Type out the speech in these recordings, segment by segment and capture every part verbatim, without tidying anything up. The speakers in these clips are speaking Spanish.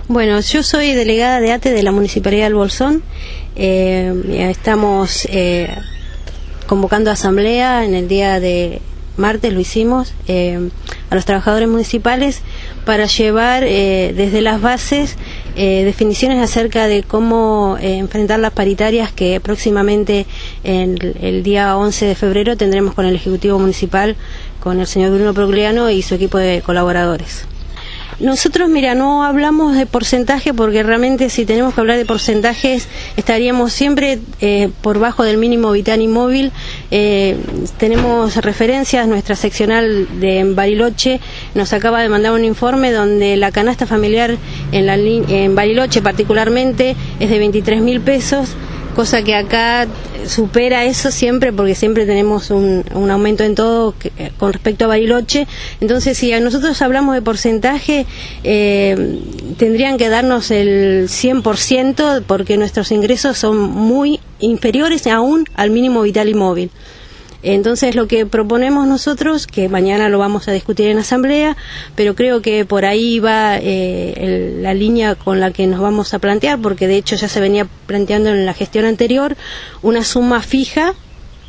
Bueno, yo soy delegada de A T E de la Municipalidad del Bolsón. Eh, estamos eh, convocando asamblea en el día de martes, lo hicimos, eh, a los trabajadores municipales para llevar eh, desde las bases eh, definiciones acerca de cómo eh, enfrentar las paritarias que próximamente en el, el día once de febrero tendremos con el Ejecutivo Municipal, con el señor Bruno Progliano y su equipo de colaboradores. Nosotros, mira, no hablamos de porcentaje porque realmente si tenemos que hablar de porcentajes estaríamos siempre eh, por bajo del mínimo vital y móvil. Eh, tenemos referencias, nuestra seccional de Bariloche nos acaba de mandar un informe donde la canasta familiar en, la, en Bariloche particularmente es de veintitrés mil pesos, cosa que acá supera eso siempre, porque siempre tenemos un, un aumento en todo que, con respecto a Bariloche. Entonces, si a nosotros hablamos de porcentaje, eh, tendrían que darnos el cien por ciento, porque nuestros ingresos son muy inferiores aún al mínimo vital y móvil. Entonces, lo que proponemos nosotros, que mañana lo vamos a discutir en asamblea, pero creo que por ahí va eh, el, la línea con la que nos vamos a plantear, porque de hecho ya se venía planteando en la gestión anterior, una suma fija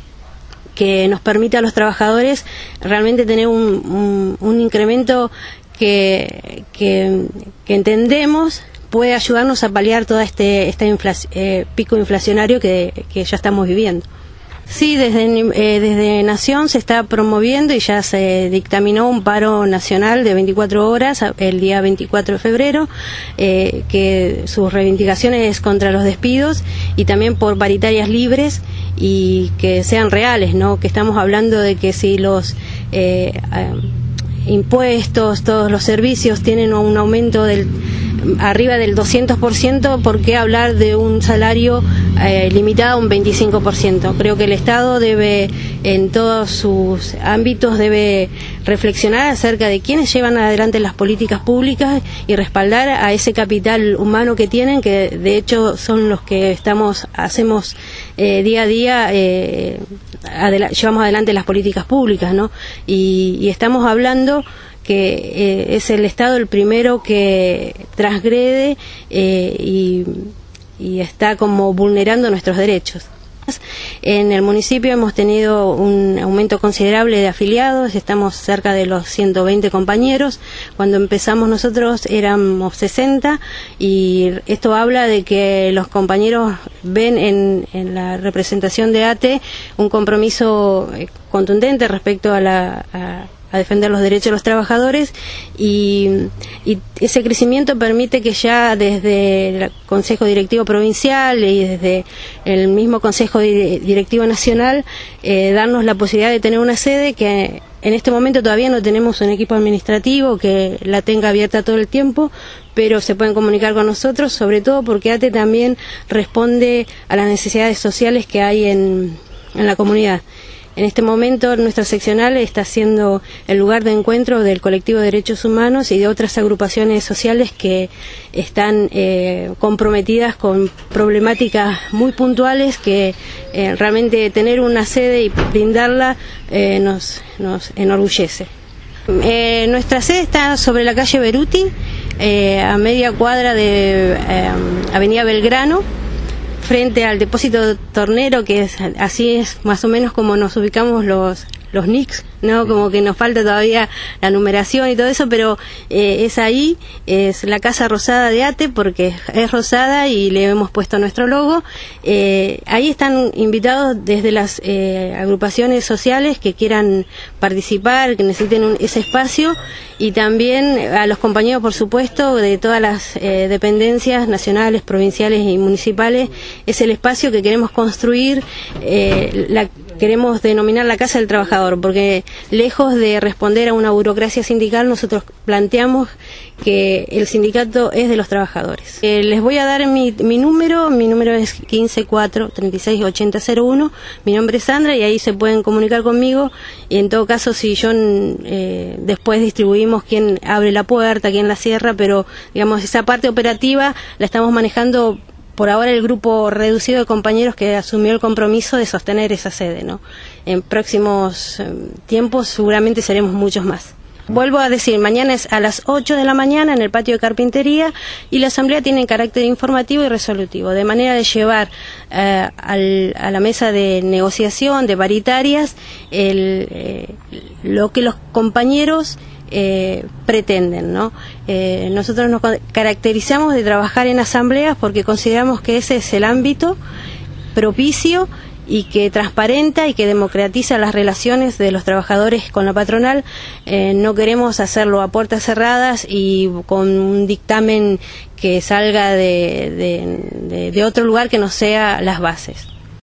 que nos permita a los trabajadores realmente tener un, un, un incremento que, que, que entendemos puede ayudarnos a paliar todo este, este inflac- eh, pico inflacionario que, que ya estamos viviendo. Sí, desde, eh, desde Nación se está promoviendo y ya se dictaminó un paro nacional de veinticuatro horas el día veinticuatro de febrero, eh, que sus reivindicaciones contra los despidos y también por paritarias libres y que sean reales, ¿no? Que estamos hablando de que si los eh, eh, impuestos, todos los servicios tienen un aumento del arriba del doscientos por ciento, ¿por qué hablar de un salario eh, limitado a un veinticinco por ciento? Creo que el Estado debe, en todos sus ámbitos, debe reflexionar acerca de quiénes llevan adelante las políticas públicas y respaldar a ese capital humano que tienen, que de hecho son los que estamos hacemos eh, día a día, eh, adela- llevamos adelante las políticas públicas, ¿no? Y, y estamos hablando que eh, es el Estado el primero que transgrede eh, y, y está como vulnerando nuestros derechos. En el municipio hemos tenido un aumento considerable de afiliados, estamos cerca de los ciento veinte compañeros. Cuando empezamos nosotros éramos sesenta y esto habla de que los compañeros ven en, en la representación de A T E un compromiso contundente respecto a la a, a defender los derechos de los trabajadores y, y ese crecimiento permite que ya desde el Consejo Directivo Provincial y desde el mismo Consejo Directivo Nacional eh, darnos la posibilidad de tener una sede que en este momento todavía no tenemos un equipo administrativo que la tenga abierta todo el tiempo, pero se pueden comunicar con nosotros, sobre todo porque A T E también responde a las necesidades sociales que hay en, en la comunidad. En este momento nuestra seccional está siendo el lugar de encuentro del colectivo de derechos humanos y de otras agrupaciones sociales que están eh, comprometidas con problemáticas muy puntuales que eh, realmente tener una sede y brindarla eh, nos, nos enorgullece. Eh, nuestra sede está sobre la calle Beruti, eh, a media cuadra de eh, Avenida Belgrano, frente al depósito tornero, que es así es más o menos como nos ubicamos los los N I Cs, ¿no? Como que nos falta todavía la numeración y todo eso, pero eh, es ahí, es la Casa Rosada de A T E, porque es rosada y le hemos puesto nuestro logo. Eh, ahí están invitados desde las eh, agrupaciones sociales que quieran participar, que necesiten un, ese espacio, y también a los compañeros, por supuesto, de todas las eh, dependencias nacionales, provinciales y municipales. Es el espacio que queremos construir, eh, la queremos denominar la Casa del Trabajador, porque lejos de responder a una burocracia sindical, nosotros planteamos que el sindicato es de los trabajadores. Eh, les voy a dar mi, mi número, mi número es quince cuatro treinta y seis ochenta cero uno, mi nombre es Sandra y ahí se pueden comunicar conmigo, y en todo caso si yo eh, después distribuimos quién abre la puerta, quién la cierra, pero digamos esa parte operativa la estamos manejando por ahora el grupo reducido de compañeros que asumió el compromiso de sostener esa sede, ¿no? En próximos eh, tiempos seguramente seremos muchos más. Vuelvo a decir, mañana es a las ocho de la mañana en el patio de carpintería y la asamblea tiene carácter informativo y resolutivo, de manera de llevar eh, al, a la mesa de negociación, de paritarias, el, eh, lo que los compañeros Eh, pretenden, ¿no? Eh, nosotros nos caracterizamos de trabajar en asambleas porque consideramos que ese es el ámbito propicio y que transparenta y que democratiza las relaciones de los trabajadores con la patronal. Eh, no queremos hacerlo a puertas cerradas y con un dictamen que salga de, de, de, de otro lugar que no sea las bases.